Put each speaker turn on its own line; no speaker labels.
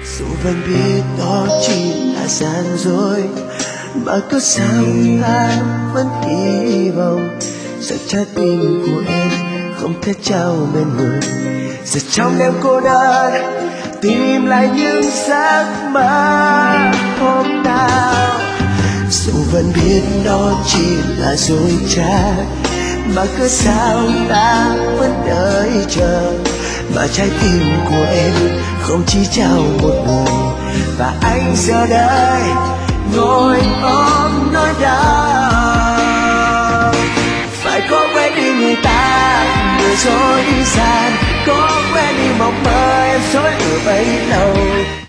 Dù vẫn biết đó chỉ là gian dối, mà cứ sao ta vẫn hy vọng rằng trái tim của em không thể trao bên người. Giờ trong đêm cô đơn tìm lại những giấc mơ hôm nào. Dù vẫn biết đó chỉ là dối trá, mà cứ sao ta vẫn đợi chờ, mà trái tim của em không chỉ trao một người. Và anh giờ đây ngồi ôm nỗi đau. Phải có quên đi người ta, người dối gian, có quên đi mộng mơ em dối từ bấy lâu.